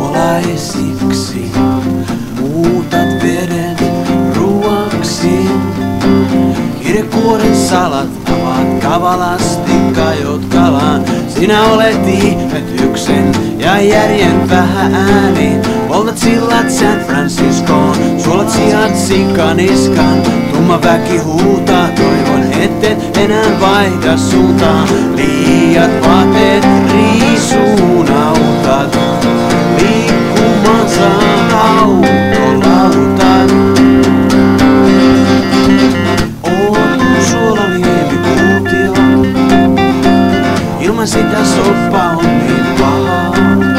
Palaisiksi muutat vedet ruoaksi. Kirjekuoren salat avaat kavalasti, kajot kalaan. Sinä olet ihmetyksen ja järjen vähä ääni. Poltat sillat San Franciscoon, suolat sijat sikaniskan. Tumma väki huutaa, toivon etten enää vaihda suuntaan. Liiat vaatteet riisuun autat, liikkumansa autolautat. Oot mun suolaliemikuutio, ilman sitä soppa on niin paha.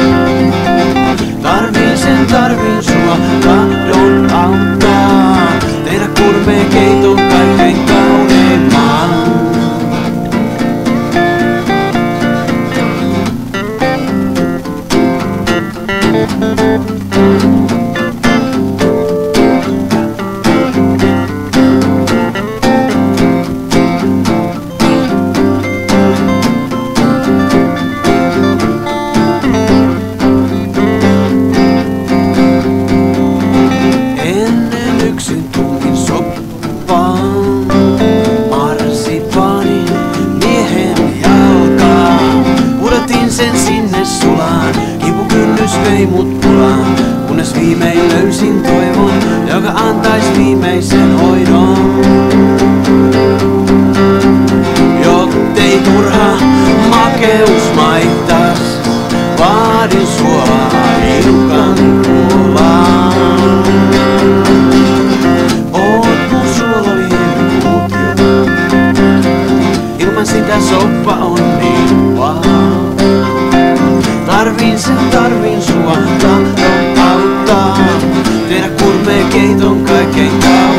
Tarvin sua, tahdon auttaa, tehdä kurmeen keiton kaikkein kauneimman. Sen sinne sulaan, kipukynnys vei mut pulaan, kunnes viimein löysin toivon, joka antais viimeisen hoidon. Jottei turha makeus maittas, vaadin suolaa hiukan puolaan. Oot mun suolaliemikuutio, ilman sitä soppa on niin paha. Tarvin sua, tahdon auttaa, tehdä kurmeen keiton kaikkein kauneimman.